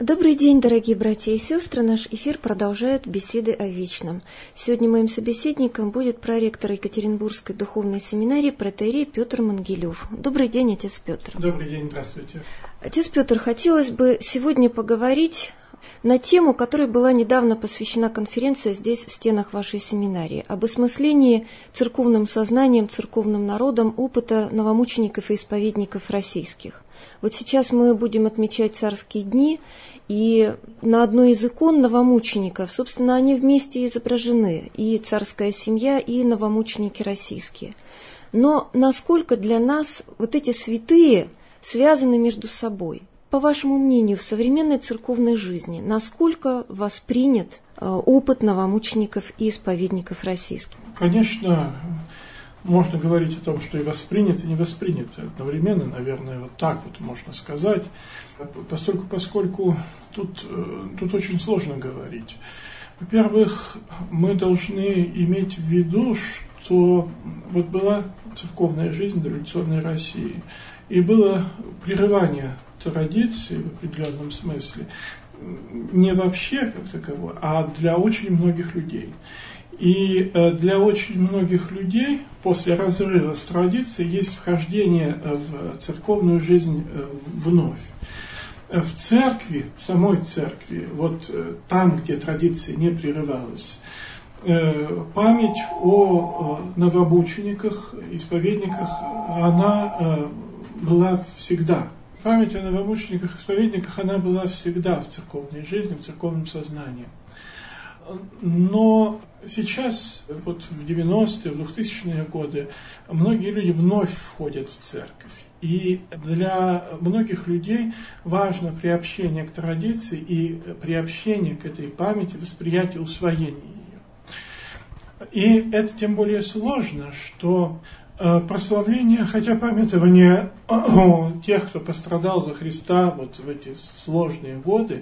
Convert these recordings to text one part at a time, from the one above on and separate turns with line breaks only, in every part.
Добрый день, дорогие братья и сестры. Наш эфир продолжает беседы о вечном. Сегодня моим собеседником будет проректор Екатеринбургской духовной семинарии протоиерей Петр Мангелев. Добрый день, отец Петр.
Добрый день, здравствуйте.
Отец Петр, хотелось бы сегодня поговорить на тему, которой была недавно посвящена конференция здесь, в стенах вашей семинарии, об осмыслении церковным сознанием, церковным народом опыта новомучеников и исповедников российских. Вот сейчас мы будем отмечать царские дни, и на одной из икон новомучеников, собственно, они вместе изображены, и царская семья, и новомученики российские. Но насколько для нас вот эти святые связаны между собой? По вашему мнению, в современной церковной жизни насколько воспринят опыт новомучеников и исповедников российских?
Конечно, можно говорить о том, что и воспринято, и не воспринято одновременно, наверное, вот так вот можно сказать, поскольку тут очень сложно говорить. Во-первых, мы должны иметь в виду, что вот была церковная жизнь дореволюционной России, и было прерывание традиции в определенном смысле, не вообще как таковой, а для очень многих людей. И для очень многих людей после разрыва с традицией есть вхождение в церковную жизнь вновь. В церкви, в самой церкви, вот там, где традиция не прерывалась, память о новомучениках, исповедниках, она была всегда. Память о новомучениках, исповедниках, она была всегда в церковной жизни, в церковном сознании. Но сейчас, вот в 90-е, в 2000-е годы, многие люди вновь входят в церковь. И для многих людей важно приобщение к традиции и приобщение к этой памяти, восприятие, усвоение ее. И это тем более сложно, что прославление, хотя памятование тех, кто пострадал за Христа вот в эти сложные годы,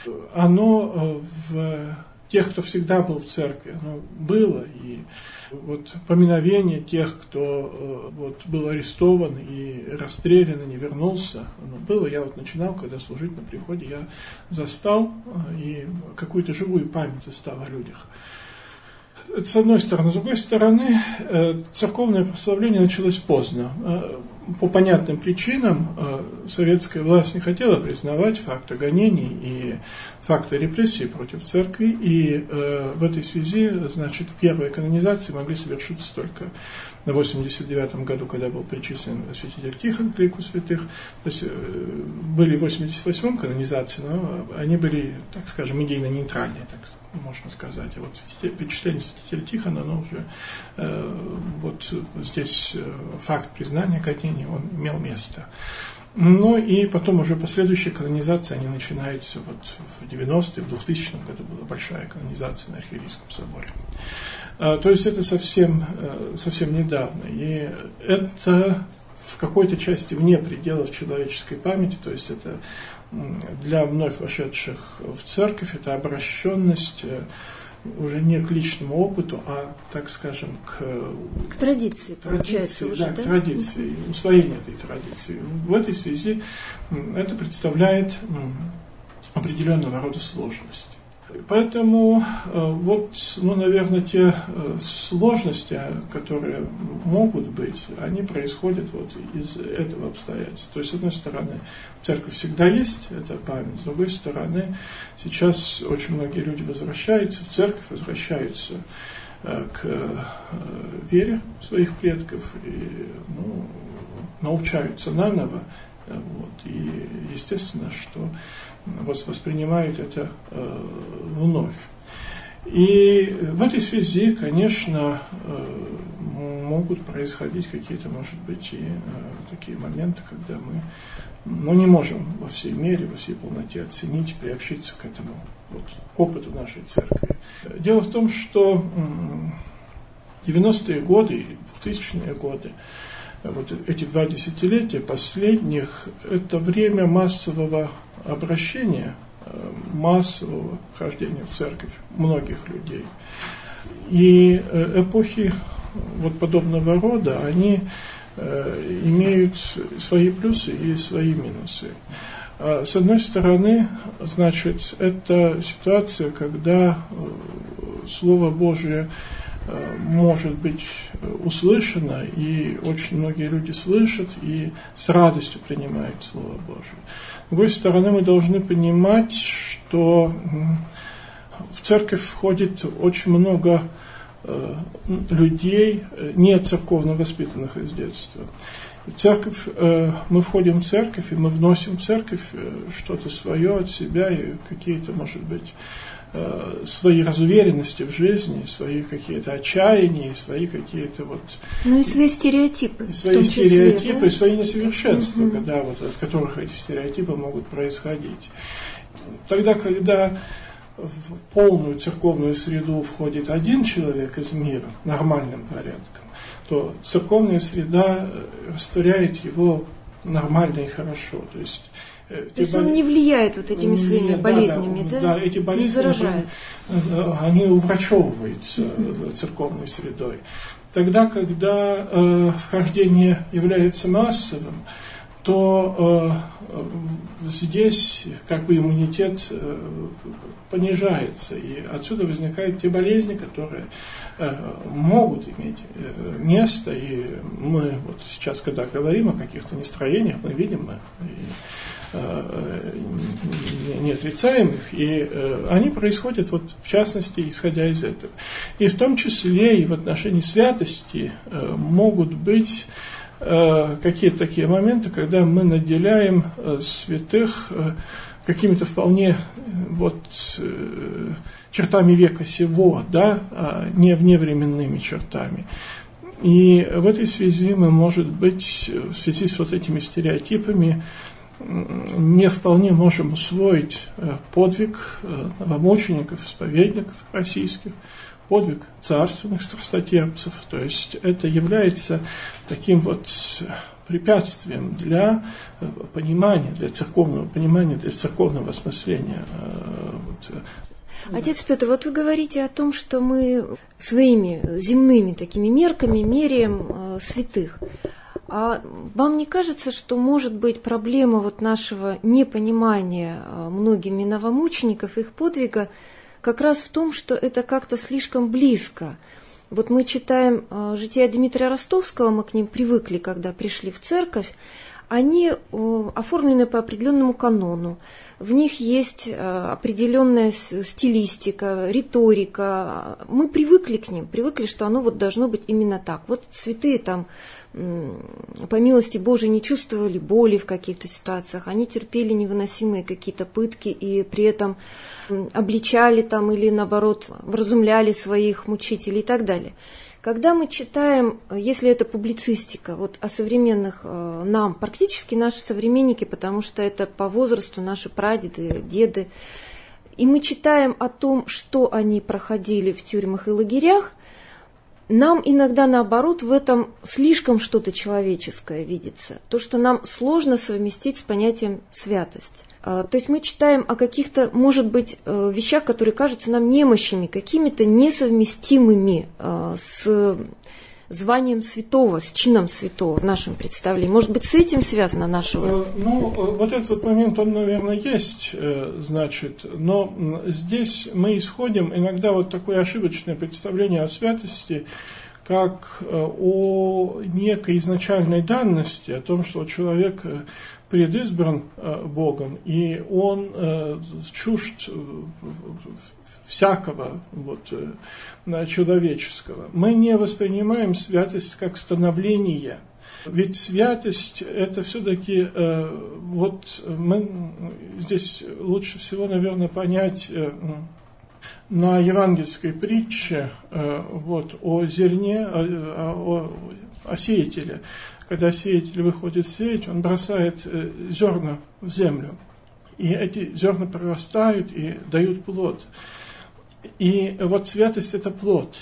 оно в тех, кто всегда был в церкви, оно было. И вот поминовение тех, кто вот был арестован и расстрелян, и не вернулся, оно было. Я вот начинал, когда служить на приходе, я застал и какую-то живую память остал о людях. Это с одной стороны. С другой стороны, церковное прославление началось поздно. По понятным причинам советская власть не хотела признавать факты гонений и факты репрессий против церкви. И в этой связи, значит, первые канонизации могли совершиться только в 1989 году, когда был причислен святитель Тихон к лику святых. То есть были в 1988 канонизации, но они были, так скажем, идейно-нейтральные, так можно сказать. А вот причисление святителя Тихона, оно уже вот здесь факт признания гонений, он имел место. Ну и потом уже последующие канонизации, они начинаются вот в 90-е, в 2000 году была большая канонизация на Архиерейском соборе. То есть это совсем недавно. И это в какой-то части вне пределов человеческой памяти, то есть это для вновь вошедших в церковь, это обращенность уже не к личному опыту, а, так скажем, к
традиции, получается, уже,
да? К традиции, усвоению этой традиции. В этой связи это представляет определенного рода сложность. Поэтому вот, наверное, те сложности, которые могут быть, они происходят вот из этого обстоятельства. То есть, с одной стороны, церковь всегда есть, это память. С другой стороны, сейчас очень многие люди возвращаются в церковь, возвращаются к вере своих предков и научаются наново. Вот, и естественно, что воспринимают это вновь. И в этой связи, конечно, могут происходить какие-то, может быть, и такие моменты, когда мы не можем во всей мере, во всей полноте оценить, приобщиться к этому, вот, к опыту нашей церкви. Дело в том, что 90-е годы и 2000-е годы, вот эти 2 десятилетия последних, это время массового обращения, массового хождения в церковь многих людей. И эпохи вот подобного рода, они имеют свои плюсы и свои минусы. С одной стороны, значит, это ситуация, когда Слово Божие может быть услышано, и очень многие люди слышат и с радостью принимают Слово Божие. С другой стороны, мы должны понимать, что в церковь входит очень много людей, не церковно воспитанных из детства. Мы входим в церковь, и мы вносим в церковь что-то свое от себя, и какие-то, может быть, свои разуверенности в жизни, свои какие-то отчаяния, свои какие-то вот...
Ну и свои стереотипы.
Свои стереотипы, да? И свои несовершенства, когда вот, от которых эти стереотипы могут происходить. Тогда, когда в полную церковную среду входит один человек из мира нормальным порядком, то церковная среда растворяет его нормально и хорошо. То есть
он не влияет вот этими своими болезнями, да?
Да, эти болезни,
не заражает.
Они уврачевываются церковной средой. Тогда, когда вхождение является массовым, то здесь как бы иммунитет понижается, и отсюда возникают те болезни, которые могут иметь место, и мы вот сейчас, когда говорим о каких-то настроениях, мы видим не отрицаем их, и они происходят вот в частности, исходя из этого. И в том числе и в отношении святости могут быть какие-то такие моменты, когда мы наделяем святых какими-то вполне вот чертами века сего, да, а не вневременными чертами. И в этой связи мы, может быть, в связи с вот этими стереотипами, не вполне можем усвоить подвиг новомучеников, исповедников российских, подвиг царственных страстотерпцев. То есть это является таким вот препятствием для понимания, для церковного понимания, для церковного осмысления.
Отец Петр, вот вы говорите о том, что мы своими земными такими мерками меряем святых. А вам не кажется, что может быть проблема вот нашего непонимания многими новомучеников, их подвига, как раз в том, что это как-то слишком близко? Вот мы читаем жития Дмитрия Ростовского, мы к ним привыкли, когда пришли в церковь, они оформлены по определенному канону. В них есть определенная стилистика, риторика. Мы привыкли к ним, привыкли, что оно вот должно быть именно так. Вот святые там, по милости Божией, не чувствовали боли в каких-то ситуациях, они терпели невыносимые какие-то пытки и при этом обличали там или наоборот вразумляли своих мучителей и так далее. Когда мы читаем, если это публицистика, вот о современных нам, практически наши современники, потому что это по возрасту наши прадеды, деды, и мы читаем о том, что они проходили в тюрьмах и лагерях, нам иногда, наоборот, в этом слишком что-то человеческое видится, то, что нам сложно совместить с понятием святость. То есть мы читаем о каких-то, может быть, вещах, которые кажутся нам немощами, какими-то несовместимыми с званием святого, с чином святого в нашем представлении. Может быть, с этим связано наше?
Ну, вот этот вот момент, он, наверное, есть, значит, но здесь мы исходим иногда вот такое ошибочное представление о святости, как о некой изначальной данности, о том, что человек предизбран Богом, и он чужд всякого вот, человеческого. Мы не воспринимаем святость как становление. Ведь святость – это все-таки, вот мы здесь лучше всего, наверное, понять на евангельской притче вот, о зерне, о сеятеле. Когда сеятель выходит сеять, он бросает зерна в землю. И эти зерна прорастают и дают плод. И вот святость – это плод.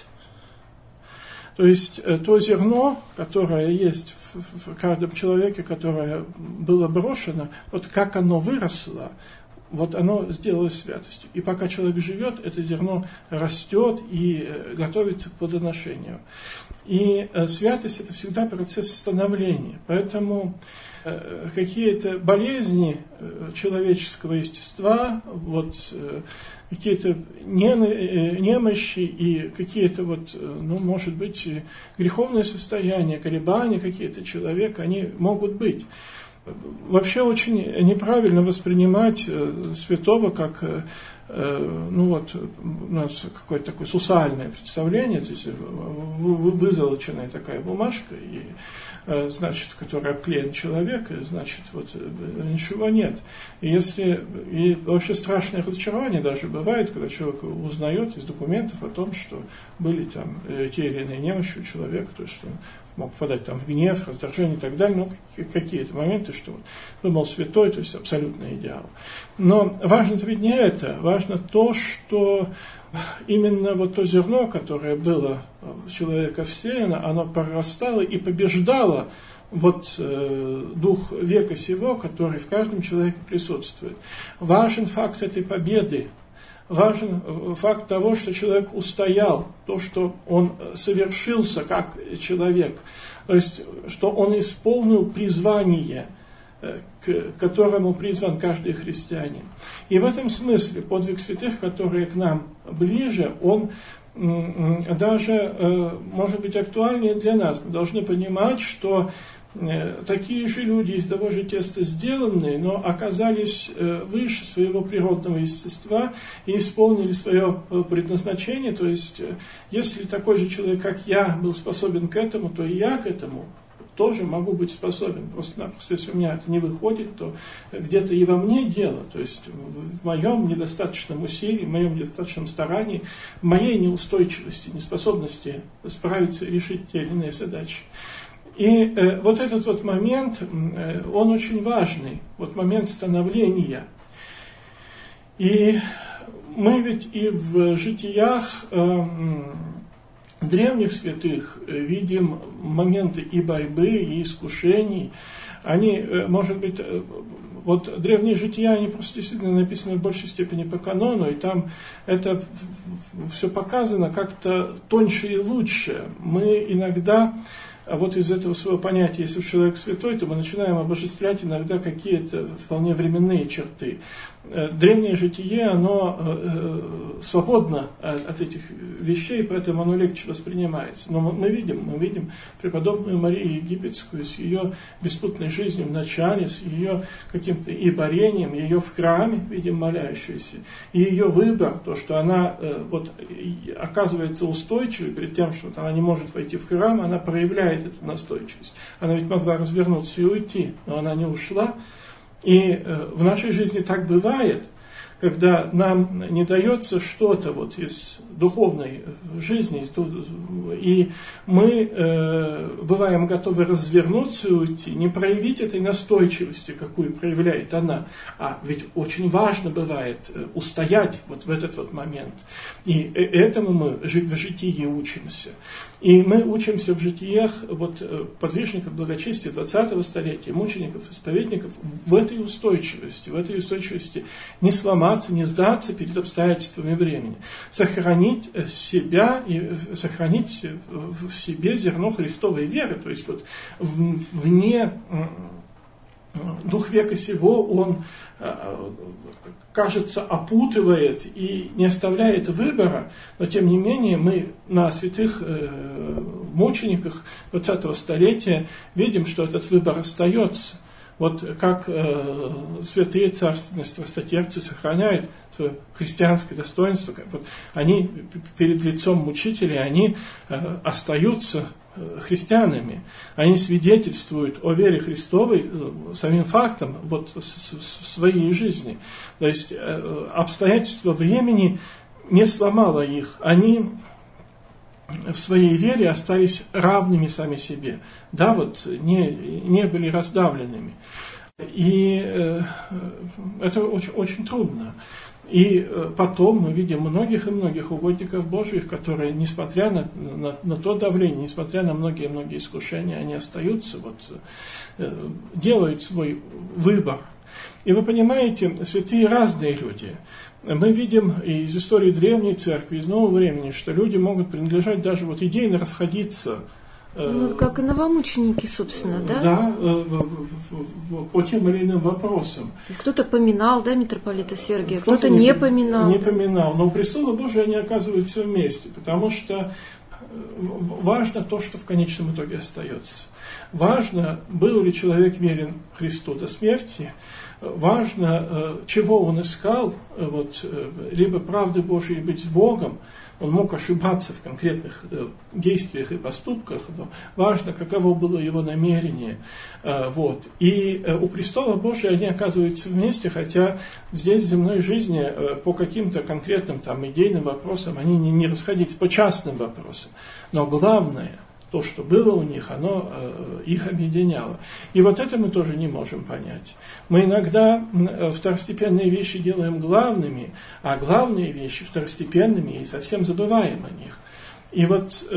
То есть то зерно, которое есть в каждом человеке, которое было брошено, вот как оно выросло, вот оно сделалось святостью. И пока человек живет, это зерно растет и готовится к плодоношению. И святость – это всегда процесс становления. Поэтому какие-то болезни человеческого естества, вот, какие-то немощи и какие-то, вот, ну, может быть, греховные состояния, колебания какие-то человека, они могут быть. Вообще очень неправильно воспринимать святого как, ну вот, у нас какое-то такое сусальное представление, то есть вызолоченная такая бумажка, и, значит, в которой обклеен человек, и, значит, вот ничего нет. И вообще страшное разочарование даже бывает, когда человек узнает из документов о том, что были там те или иные немощи у человека, то есть он мог впадать там в гнев, раздражение и так далее, ну, какие-то моменты, что вот, думал святой, то есть абсолютный идеал. Но важно-то ведь не это, важно то, что именно вот то зерно, которое было в человека всеяно, оно прорастало и побеждало вот дух века сего, который в каждом человеке присутствует. Важен факт этой победы. Важен факт того, что человек устоял, то, что он совершился как человек, то есть, что он исполнил призвание, к которому призван каждый христианин. И в этом смысле подвиг святых, которые к нам ближе, он даже может быть актуальнее для нас. Мы должны понимать, что такие же люди из того же теста сделанные, но оказались выше своего природного естества и исполнили свое предназначение. То есть, если такой же человек, как я, был способен к этому, то и я к этому тоже могу быть способен. Просто-напросто, если у меня это не выходит, то где-то и во мне дело. То есть, в моем недостаточном усилии, в моем недостаточном старании, в моей неустойчивости, неспособности справиться и решить те или иные задачи. И вот этот вот момент, он очень важный, вот момент становления. И мы ведь и в житиях древних святых видим моменты и борьбы, и искушений. Они, может быть, вот древние жития, они просто действительно написаны в большей степени по канону, и там это все показано как-то тоньше и лучше. Мы иногда вот из этого своего понятия, если человек святой, то мы начинаем обожествлять иногда какие-то вполне временные черты. Древнее житие, оно свободно от этих вещей, поэтому оно легче воспринимается. Но мы видим преподобную Марию Египетскую с ее беспутной жизнью в начале, с ее каким-то и борением, ее в храме, видим, молящуюся, и ее выбор, то, что она вот оказывается устойчивой перед тем, что она не может войти в храм, она проявляет эту настойчивость. Она ведь могла развернуться и уйти, но она не ушла. И в нашей жизни так бывает, когда нам не дается что-то вот из духовной жизни, и мы бываем готовы развернуться и уйти, не проявить этой настойчивости, какую проявляет она. А ведь очень важно бывает устоять вот в этот вот момент. И этому мы в житии учимся. И мы учимся в житиях вот подвижников благочестия 20-го столетия, мучеников, исповедников в этой устойчивости не сломаться, не сдаться перед обстоятельствами времени, сохранить себя и сохранить в себе зерно Христовой веры, то есть вот вне дух века сего, он, кажется, опутывает и не оставляет выбора, но тем не менее мы на святых мучениках 20-го столетия видим, что этот выбор остается. Вот как святые царственные страстотерпцы сохраняют свое христианское достоинство, вот они перед лицом мучителей, они остаются христианами, они свидетельствуют о вере Христовой самим фактом вот своей жизни. То есть обстоятельства времени не сломало их, они в своей вере остались равными сами себе, да, вот не были раздавленными. И это очень, очень трудно. И потом мы видим многих и многих угодников Божьих, которые, несмотря на то давление, несмотря на многие-многие искушения, они остаются, вот, делают свой выбор. И вы понимаете, святые разные люди. Мы видим из истории Древней Церкви, из Нового времени, что люди могут принадлежать даже вот идейно расходиться.
Ну, как и новомученики, собственно, да?
Да, по тем или иным вопросам.
Кто-то поминал, да, митрополита Сергия, кто-то не поминал.
Не поминал, но у престола Божия они оказываются вместе, потому что важно то, что в конечном итоге остается. Важно, был ли человек верен Христу до смерти, важно, чего он искал, либо правды Божией быть с Богом. Он мог ошибаться в конкретных действиях и поступках, но важно, каково было его намерение. И у престола Божия они оказываются вместе, хотя здесь в земной жизни по каким-то конкретным идейным вопросам они не расходились, по частным вопросам. Но главное, то, что было у них, оно их объединяло. И вот это мы тоже не можем понять. Мы иногда второстепенные вещи делаем главными, а главные вещи второстепенными и совсем забываем о них. И вот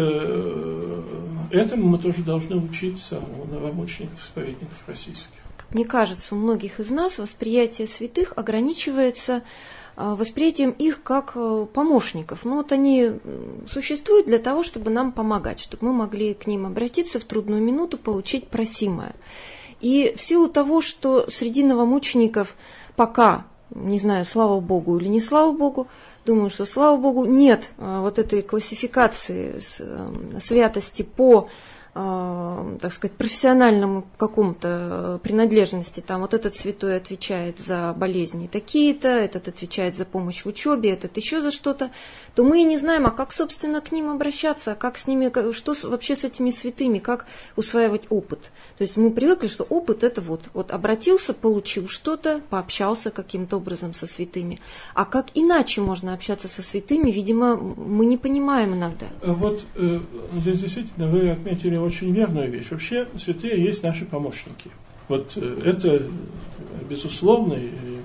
этому мы тоже должны учиться у новомучеников, исповедников российских.
Как мне кажется, у многих из нас восприятие святых ограничивается восприятием их как помощников. Они существуют для того, чтобы нам помогать, чтобы мы могли к ним обратиться в трудную минуту, получить просимое. И в силу того, что среди новомучеников пока, не знаю, слава Богу или не слава Богу, думаю, что, слава Богу, нет вот этой классификации святости по, так сказать, профессиональному какому-то принадлежности. Там вот этот святой отвечает за болезни такие-то, этот отвечает за помощь в учебе, этот еще за что-то, то мы и не знаем, а как, собственно, к ним обращаться, как с ними, что вообще с этими святыми, как усваивать опыт. То есть мы привыкли, что опыт это вот обратился, получил что-то, пообщался каким-то образом со святыми. А как иначе можно общаться со святыми, видимо, мы не понимаем иногда.
Вот здесь действительно вы отметили очень верную вещь. Вообще святые есть наши помощники. Вот это безусловная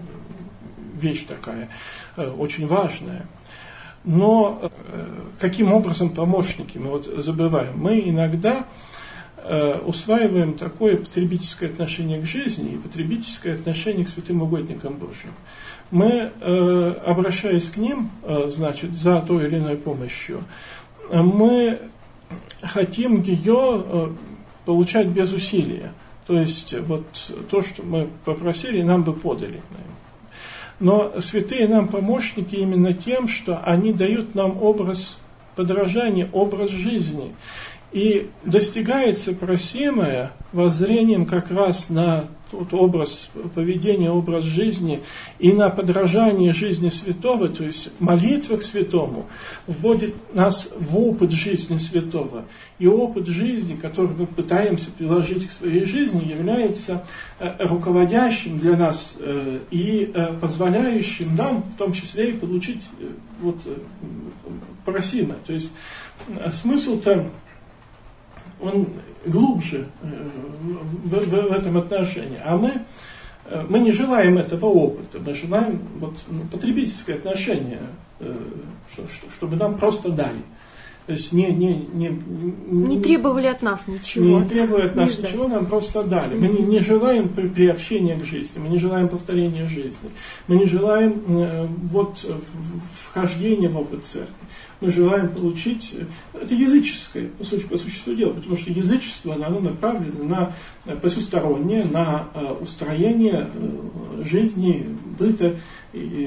вещь такая, очень важная. Но каким образом помощники мы забываем? Мы иногда усваиваем такое потребительское отношение к жизни и потребительское отношение к святым угодникам Божьим. Мы, обращаясь к ним, за той или иной помощью, мы хотим ее получать без усилия. То есть то, что мы попросили, нам бы подали. Но святые нам помощники именно тем, что они дают нам образ подражания, образ жизни. И достигается просимое воззрением как раз на тот образ поведения, образ жизни и на подражание жизни святого, то есть молитва к святому, вводит нас в опыт жизни святого. И опыт жизни, который мы пытаемся приложить к своей жизни, является руководящим для нас и позволяющим нам, в том числе, и получить просимое. То есть смысл-то он глубже в этом отношении. А мы не желаем этого опыта, мы желаем потребительское отношение, чтобы нам просто дали. То есть не
требовали от нас ничего.
Не требовали от нас ничего, нам просто дали. Мы не желаем приобщения к жизни, мы не желаем повторения жизни, мы не желаем вхождения в опыт церкви. Мы желаем получить, это языческое, по существу дела, потому что язычество, оно направлено на посустороннее, на устроение жизни, быта и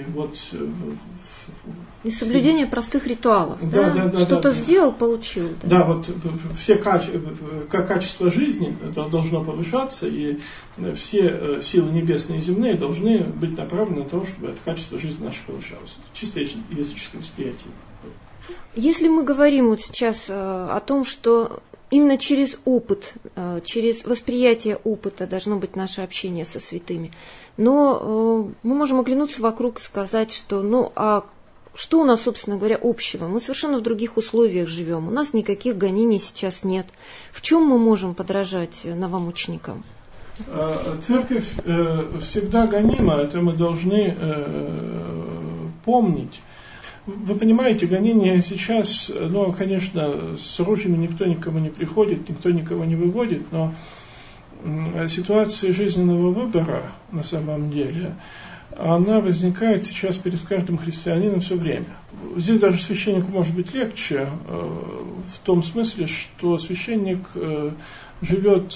и соблюдение простых ритуалов. Что-то сделал, получил.
Да, все качество жизни должно повышаться, и все силы небесные и земные должны быть направлены на то, чтобы это качество жизни наше повышалось. Чисто языческое восприятие.
Если мы говорим сейчас о том, что именно через опыт, через восприятие опыта должно быть наше общение со святыми, но мы можем оглянуться вокруг и сказать, что а что у нас, собственно говоря, общего? Мы совершенно в других условиях живем, у нас никаких гонений сейчас нет. В чем мы можем подражать новомученикам?
Церковь всегда гонима, это мы должны помнить. Вы понимаете, гонения сейчас, конечно, с оружием никто никому не приходит, никто никого не выводит, но ситуация жизненного выбора на самом деле, она возникает сейчас перед каждым христианином все время. Здесь даже священнику может быть легче, в том смысле, что священник живет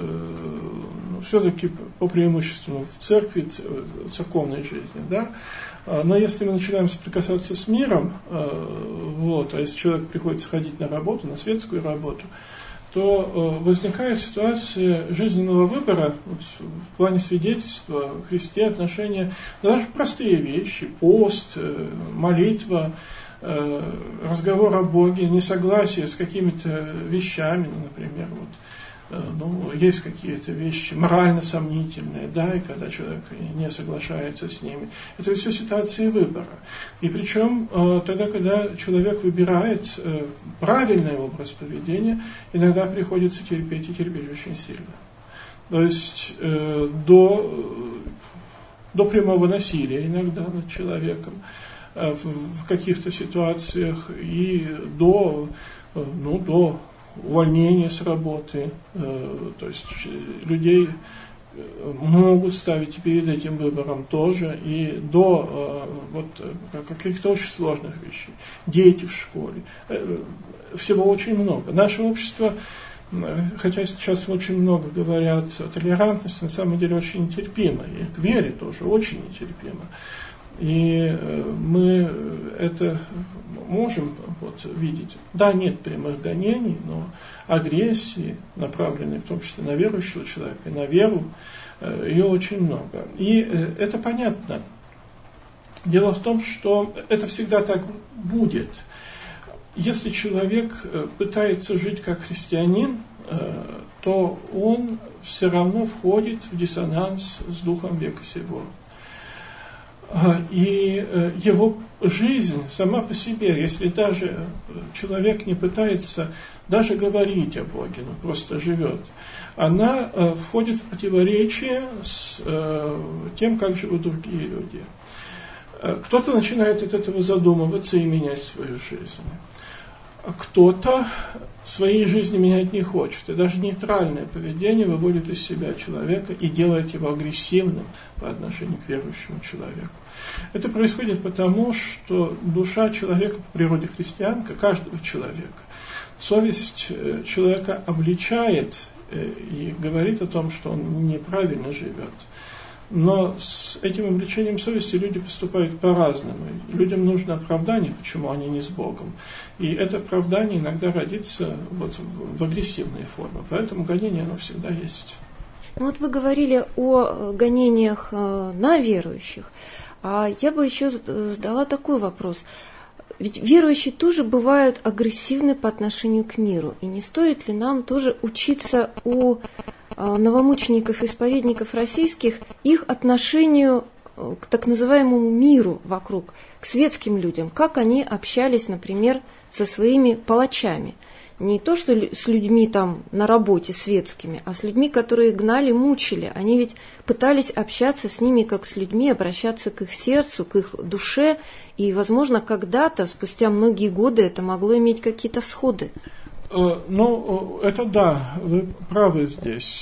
все-таки по преимуществу в церкви, церковной жизни, да? Но если мы начинаем соприкасаться с миром, а если человек приходится ходить на работу, на светскую работу, то возникает ситуация жизненного выбора в плане свидетельства о Христе, отношения, даже простые вещи, пост, молитва, разговор о Боге, несогласие с какими-то вещами, например, есть какие-то вещи морально сомнительные, да, и когда человек не соглашается с ними. Это все ситуации выбора. И причем тогда, когда человек выбирает правильный образ поведения, иногда приходится терпеть, и терпеть очень сильно. То есть до прямого насилия иногда над человеком в каких-то ситуациях, и до увольнения с работы, то есть людей могут ставить перед этим выбором тоже, и до каких-то очень сложных вещей. Дети в школе. Всего очень много. Наше общество, хотя сейчас очень много говорят о толерантности, на самом деле очень нетерпимо, и к вере тоже очень нетерпимо. И мы это можем видеть. Да, нет прямых гонений, но агрессии, направленной в том числе на верующего человека, на веру, ее очень много. И это понятно. Дело в том, что это всегда так будет. Если человек пытается жить как христианин, то он все равно входит в диссонанс с духом века сего. И его жизнь сама по себе, если даже человек не пытается даже говорить о Боге, но просто живет, она входит в противоречие с тем, как живут другие люди. Кто-то начинает от этого задумываться и менять свою жизнь. Кто-то своей жизни менять не хочет. И даже нейтральное поведение выводит из себя человека и делает его агрессивным по отношению к верующему человеку. Это происходит потому, что душа человека по природе христианка, каждого человека, совесть человека обличает и говорит о том, что он неправильно живет. Но с этим обличением совести люди поступают по-разному. Людям нужно оправдание, почему они не с Богом. И это оправдание иногда родится в агрессивной форме. Поэтому гонение, оно всегда есть.
Вы говорили о гонениях на верующих. А я бы еще задала такой вопрос. Ведь верующие тоже бывают агрессивны по отношению к миру. И не стоит ли нам тоже учиться у новомучеников и исповедников российских их отношению к так называемому миру вокруг, к светским людям, как они общались, например, со своими палачами. Не то, что с людьми там на работе светскими, а с людьми, которые гнали, мучили. Они ведь пытались общаться с ними как с людьми, обращаться к их сердцу, к их душе. И, возможно, когда-то, спустя многие годы, это могло иметь какие-то всходы.
Это да, вы правы здесь.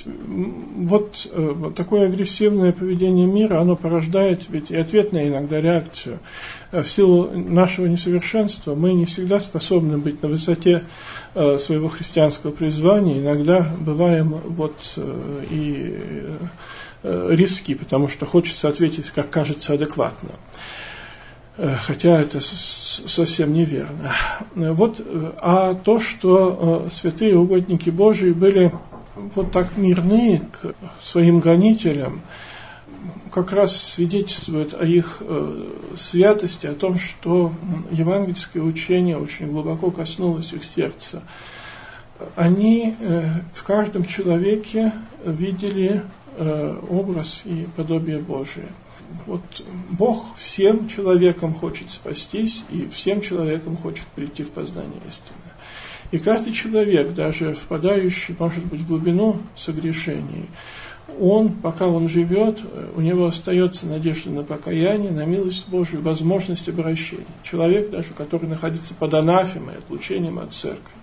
Такое агрессивное поведение мира, оно порождает ведь и ответную иногда реакцию. В силу нашего несовершенства мы не всегда способны быть на высоте своего христианского призвания. Иногда бываем и риски, потому что хочется ответить, как кажется, адекватно. Хотя это совсем неверно. А то, что святые угодники Божии были так мирны к своим гонителям, как раз свидетельствует о их святости, о том, что евангельское учение очень глубоко коснулось их сердца. Они в каждом человеке видели образ и подобие Божие. Бог всем человекам хочет спастись, и всем человекам хочет прийти в познание истины. И каждый человек, даже впадающий, может быть, в глубину согрешений, пока он живет, у него остается надежда на покаяние, на милость Божию, возможность обращения. Человек, даже который находится под анафемой, отлучением от церкви,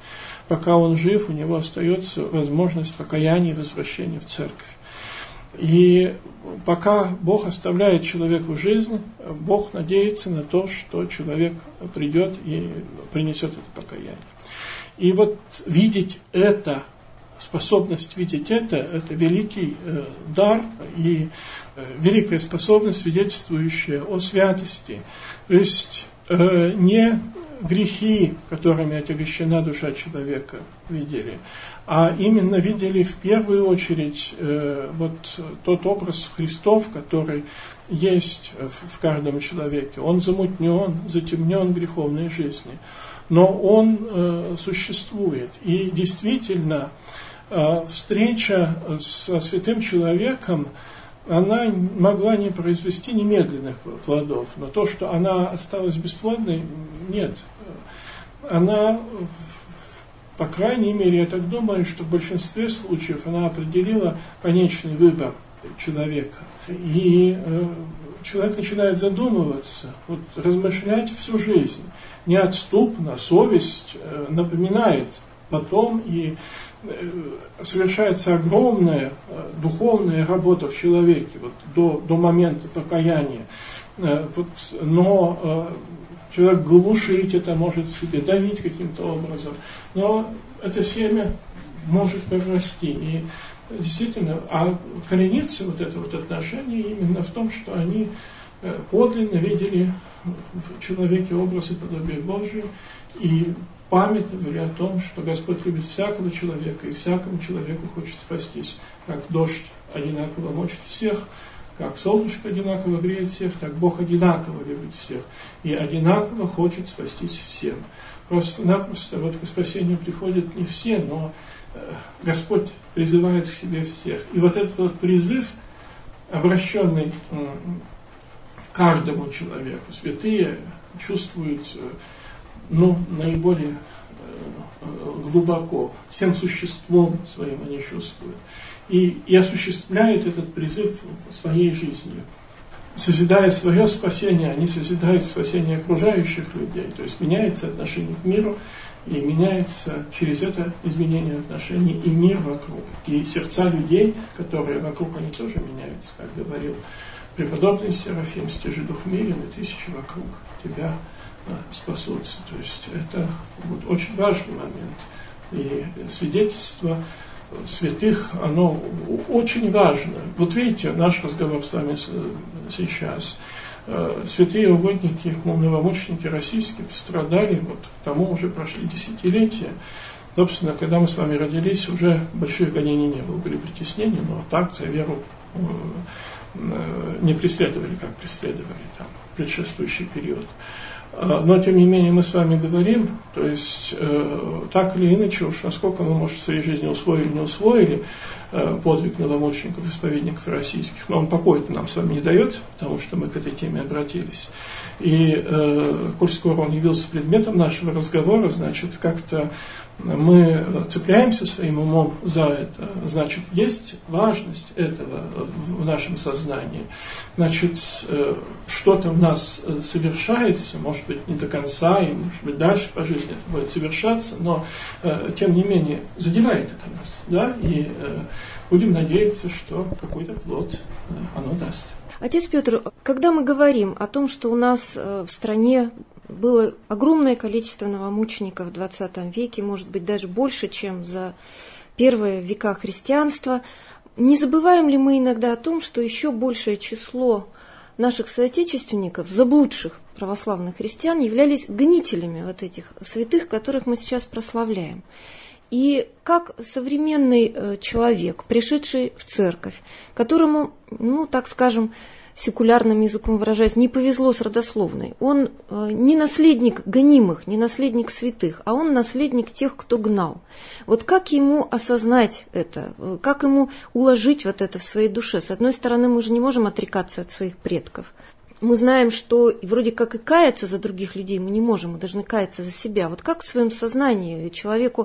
пока он жив, у него остается возможность покаяния и возвращения в церковь. И пока Бог оставляет человеку жизнь, Бог надеется на то, что человек придет и принесет это покаяние. И вот видеть это, способность видеть это великий дар и великая способность, свидетельствующая о святости. То есть не грехи, которыми отягощена душа человека, видели, а именно видели в первую очередь вот тот образ Христов, который есть в каждом человеке. Он замутнен, затемнен греховной жизнью, но он существует. И действительно, встреча со святым человеком, она могла не произвести немедленных плодов, но то, что она осталась бесплодной, нет. Она, по крайней мере, я так думаю, что в большинстве случаев она определила конечный выбор человека. И человек начинает задумываться, вот, размышлять всю жизнь. Неотступно совесть напоминает потом, и совершается огромная духовная работа в человеке вот, до момента покаяния. Но человек глушить это может в себе, давить каким-то образом. Но это семя может прорасти. И действительно, а коренится вот это вот отношение именно в том, что они подлинно видели в человеке образ и подобие Божие, и памятовали о том, что Господь любит всякого человека, и всякому человеку хочет спастись. Как дождь одинаково мочит всех, как солнышко одинаково греет всех, так Бог одинаково любит всех и одинаково хочет спастись всем. Просто-напросто вот к спасению приходят не все, но Господь призывает к себе всех. И вот этот вот призыв, обращенный к каждому человеку, святые чувствуют наиболее глубоко, всем существом своим они чувствуют. И осуществляют этот призыв своей жизнью. Созидая свое спасение, они созидают спасение окружающих людей. То есть меняется отношение к миру, и меняется через это изменение отношений и мир вокруг. И сердца людей, которые вокруг, они тоже меняются, как говорил преподобный Серафим: «Стяжи дух мирен, и тысячи вокруг тебя спасутся». То есть это вот очень важный момент. И свидетельство святых, оно очень важно. Вот видите, наш разговор с вами сейчас. Святые угодники, новомученики российские пострадали, вот тому уже прошли десятилетия. Собственно, когда мы с вами родились, уже больших гонений не было, были притеснения, но так за веру не преследовали, как преследовали там в предшествующий период. Но, тем не менее, мы с вами говорим, то есть, так или иначе, уж насколько мы, может, в своей жизни усвоили, не усвоили подвиг новомучеников, исповедников российских, но он покоя-то нам с вами не дает, потому что мы к этой теме обратились. И, коль скоро он явился предметом нашего разговора, значит, как-то мы цепляемся своим умом за это, значит, есть важность этого в нашем сознании. Значит, что-то в нас совершается, может быть, не до конца, и, может быть, дальше по жизни это будет совершаться, но, тем не менее, задевает это нас, да, и будем надеяться, что какой-то плод оно даст.
Отец Петр, когда мы говорим о том, что у нас в стране было огромное количество новомучеников в XX веке, может быть, даже больше, чем за первые века христианства, не забываем ли мы иногда о том, что еще большее число наших соотечественников, заблудших православных христиан, являлись гонителями вот этих святых, которых мы сейчас прославляем? И как современный человек, пришедший в церковь, которому, так скажем, секулярным языком выражаясь, не повезло с родословной, он не наследник гонимых, не наследник святых, а он наследник тех, кто гнал. Вот как ему осознать это, как ему уложить вот это в своей душе? С одной стороны, мы же не можем отрекаться от своих предков. Мы знаем, что вроде как и каяться за других людей мы не можем, мы должны каяться за себя. Вот как в своем сознании человеку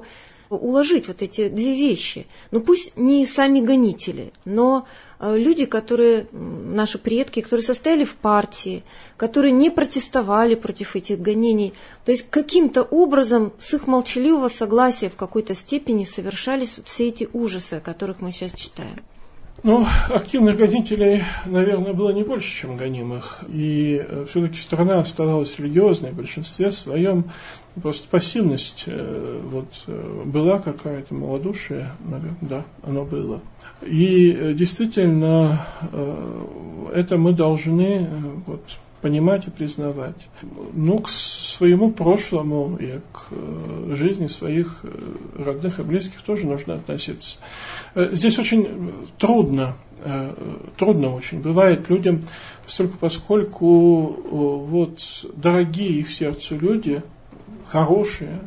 уложить вот эти две вещи. Ну пусть не сами гонители, но люди, которые, наши предки, которые состояли в партии, которые не протестовали против этих гонений, то есть каким-то образом с их молчаливого согласия в какой-то степени совершались все эти ужасы, о которых мы сейчас читаем.
Ну, активных гонителей, наверное, было не больше, чем гонимых. И все-таки страна оставалась религиозной в большинстве своем. Просто пассивность была какая-то, малодушие, наверное, да, оно было. И действительно, это мы должны понимать и признавать. Ну, к своему прошлому и к жизни своих родных и близких тоже нужно относиться. Здесь очень трудно очень бывает людям, поскольку дорогие их сердцу люди, хорошие,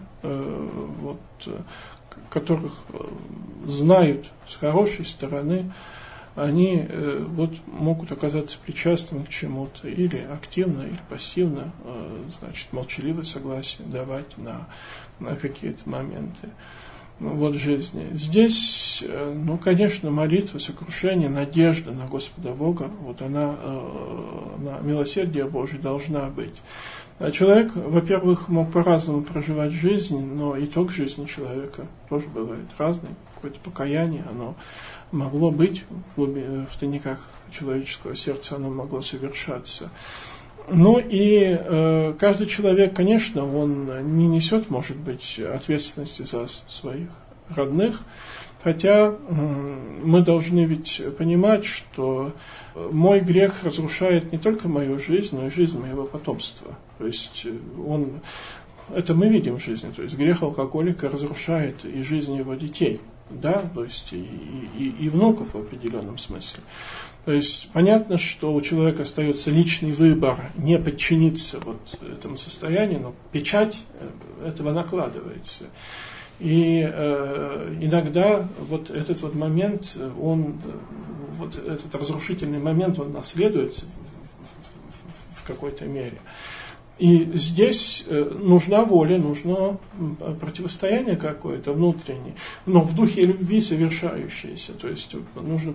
которых знают с хорошей стороны, они могут оказаться причастными к чему-то, или активно, или пассивно, молчаливое согласие давать на какие-то моменты жизни. Здесь, конечно, молитва, сокрушение, надежда на Господа Бога, она на милосердие Божие должна быть. А человек, во-первых, мог по-разному проживать жизнь, но итог жизни человека тоже бывает разный. Какое-то покаяние, оно могло быть в тайниках человеческого сердца, оно могло совершаться. Ну и каждый человек, конечно, он не несет, может быть, ответственности за своих родных, хотя мы должны ведь понимать, что мой грех разрушает не только мою жизнь, но и жизнь моего потомства. То есть это мы видим в жизни, то есть грех алкоголика разрушает и жизнь его детей, да, то есть и внуков в определенном смысле. То есть понятно, что у человека остается личный выбор не подчиниться этому состоянию, но печать этого накладывается. И иногда этот момент, этот разрушительный момент, он наследуется в какой-то мере. И здесь нужна воля, нужно противостояние какое-то внутреннее, но в духе любви совершающееся. То есть нужно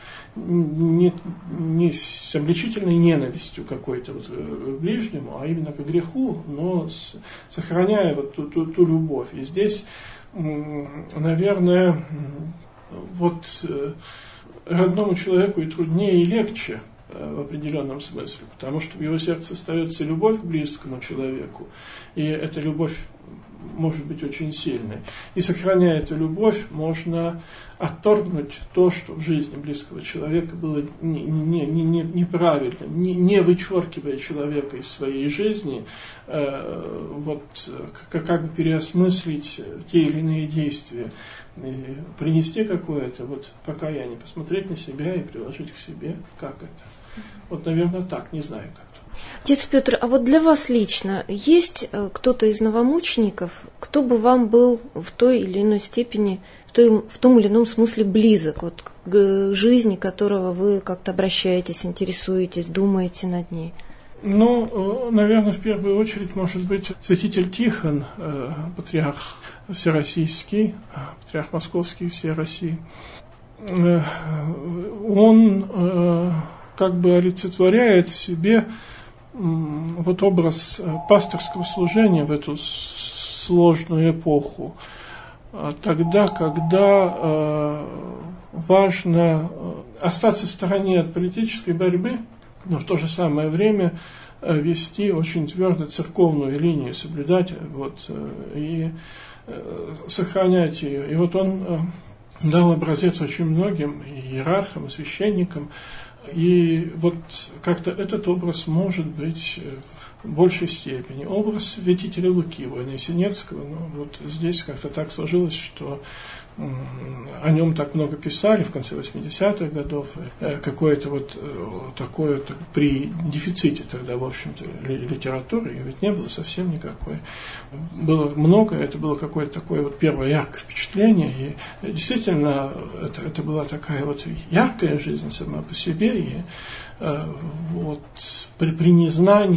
не с обличительной ненавистью какой-то к ближнему, а именно к греху, но сохраняя ту любовь. И здесь, наверное, родному человеку и труднее, и легче в определенном смысле, потому что в его сердце остается любовь к близкому человеку, и эта любовь может быть очень сильной. И сохраняя эту любовь, можно отторгнуть то, что в жизни близкого человека было неправильным, не вычеркивая человека из своей жизни, как бы переосмыслить те или иные действия, и принести какое-то покаяние, посмотреть на себя и приложить к себе, как это. Наверное, так, не знаю как.
Отец Петр, а для вас лично есть кто-то из новомучеников, кто бы вам был в той или иной степени, в том или ином смысле близок, к жизни которого вы как-то обращаетесь, интересуетесь, думаете над ней?
Наверное, в первую очередь, может быть, святитель Тихон, патриарх всероссийский, патриарх московский всей России. Он как бы олицетворяет в себе образ пасторского служения в эту сложную эпоху, тогда, когда важно остаться в стороне от политической борьбы, но в то же самое время вести очень твердо церковную линию, соблюдать и сохранять ее. И он дал образец очень многим и иерархам, и священникам. И как-то этот образ может быть в большей степени. Образ святителя Луки, Воиносенецкого, здесь как-то так сложилось, что о нем так много писали в конце 80-х годов, какое-то такое при дефиците тогда, в общем-то, литературы, и ведь не было совсем никакой. Было много, это было какое-то такое первое яркое впечатление, и действительно это была такая яркая жизнь сама по себе, и при незнании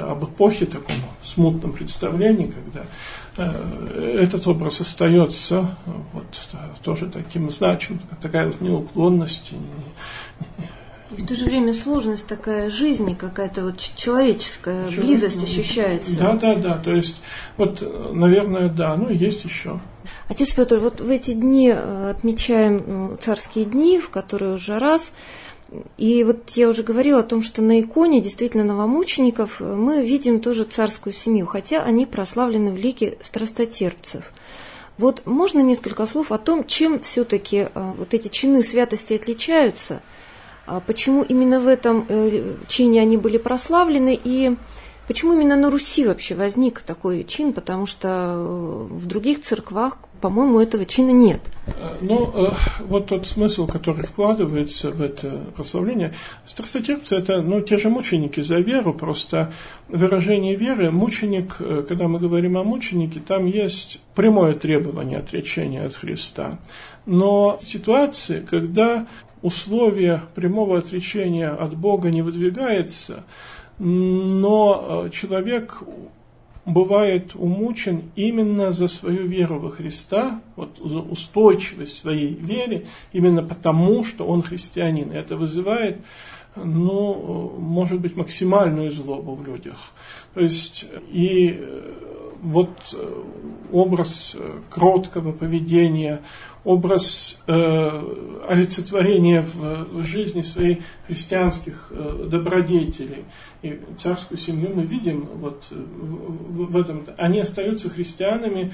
об эпохе, таком смутном представлении, когда этот образ остается вот, тоже таким значимым, такая вот неуклонность.
В то же время сложность такая жизни, какая-то вот человеческая близость ощущается.
Да, то есть, вот, наверное, да, ну и есть еще.
Отец Петр, вот в эти дни отмечаем царские дни, в которые уже раз. И вот я уже говорила о том, что на иконе действительно новомучеников мы видим тоже царскую семью, хотя они прославлены в лике страстотерпцев. Вот можно несколько слов о том, чем все-таки вот эти чины святости отличаются, почему именно в этом чине они были прославлены и почему именно на Руси вообще возник такой чин, потому что в других церквах, по-моему, этого чина нет.
Ну, вот тот смысл, который вкладывается в это прославление. Страстотерпцы – это, те же мученики за веру, просто выражение веры. Мученик, когда мы говорим о мученике, там есть прямое требование отречения от Христа. Но ситуации, когда условие прямого отречения от Бога не выдвигается, но человек бывает умучен именно за свою веру во Христа, вот за устойчивость своей вере, именно потому, что он христианин. И это вызывает, может быть, максимальную злобу в людях. То есть, и вот образ кроткого поведения, образ олицетворения в жизни своей христианских добродетелей. И царскую семью мы видим вот в этом. Они остаются христианами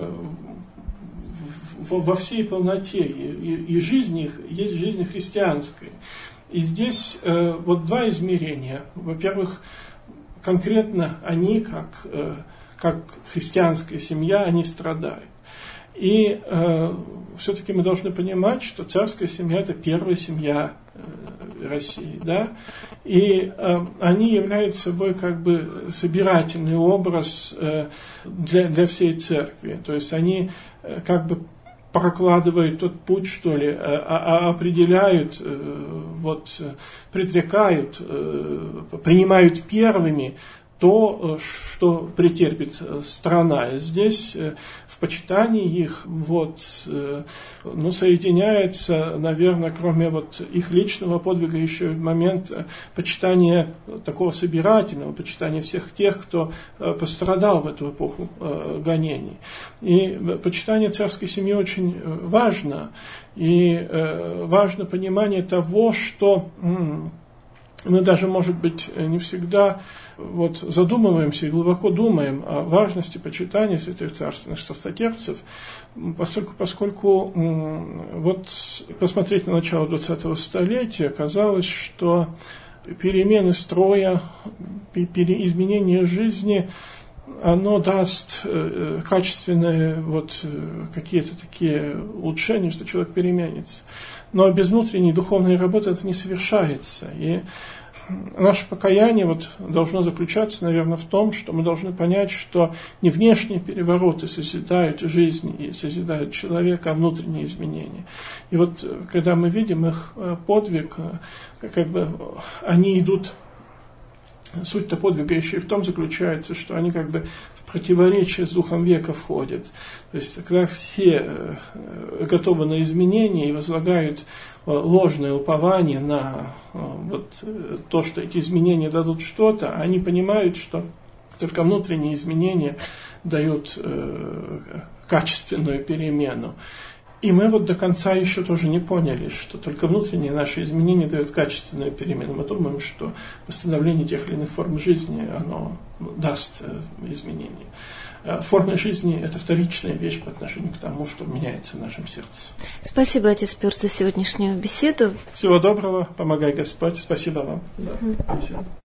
во всей полноте. И жизнь их есть жизнь христианская. И здесь вот два измерения. Во-первых, конкретно они, как христианская семья, они страдают. И все-таки мы должны понимать, что царская семья – это первая семья России, да? И они являются собой как бы собирательный образ для всей церкви. То есть они как бы прокладывают тот путь, что ли, определяют, предрекают, принимают первыми то, что претерпит страна. И здесь в почитании их соединяется, наверное, кроме их личного подвига, еще момент почитания такого собирательного, почитания всех тех, кто пострадал в эту эпоху гонений. И почитание царской семьи очень важно. И важно понимание того, что мы даже, может быть, не всегда задумываемся и глубоко думаем о важности почитания святых царственных страстотерпцев, поскольку посмотреть на начало 20-го столетия, казалось, что перемены строя, изменение жизни, оно даст качественные какие-то такие улучшения, что человек переменится. Но без внутренней духовной работы это не совершается. И наше покаяние должно заключаться, наверное, в том, что мы должны понять, что не внешние перевороты созидают жизнь и созидают человека, а внутренние изменения. И когда мы видим их подвиг, они идут. Суть-то подвига еще и в том заключается, что они как бы в противоречие с духом века входят. То есть, когда все готовы на изменения и возлагают ложное упование на то, что эти изменения дадут что-то, они понимают, что только внутренние изменения дают качественную перемену. И мы до конца еще тоже не поняли, что только внутренние наши изменения дают качественную перемену. Мы думаем, что восстановление тех или иных форм жизни, оно даст изменения. Форма жизни – это вторичная вещь по отношению к тому, что меняется в нашем сердце.
Спасибо, отец Петр, за сегодняшнюю беседу.
Всего доброго, помогай Господь. Спасибо вам за беседу.